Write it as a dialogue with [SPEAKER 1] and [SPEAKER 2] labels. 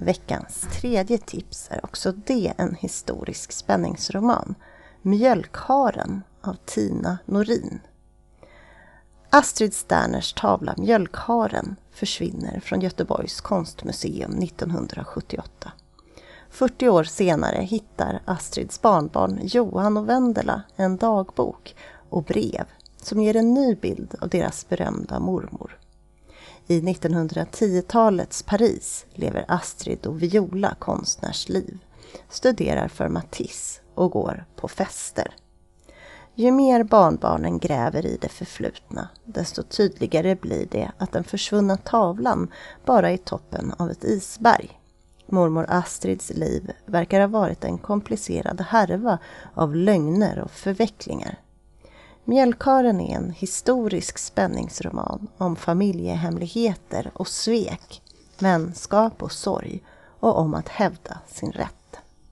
[SPEAKER 1] Veckans tredje tips är också det en historisk spänningsroman, Mjölkharen av Tina Norin. Astrid Sterners tavla Mjölkharen försvinner från Göteborgs konstmuseum 1978. 40 år senare hittar Astrids barnbarn Johan och Vendela en dagbok och brev som ger en ny bild av deras berömda mormor. I 1910-talets Paris lever Astrid och Viola konstnärsliv, studerar för Matisse och går på fester. Ju mer barnbarnen gräver i det förflutna, desto tydligare blir det att den försvunna tavlan bara är toppen av ett isberg. Mormor Astrids liv verkar ha varit en komplicerad härva av lögner och förvecklingar. Mjölkharen är en historisk spänningsroman om familjehemligheter och svek, vänskap och sorg och om att hävda sin rätt.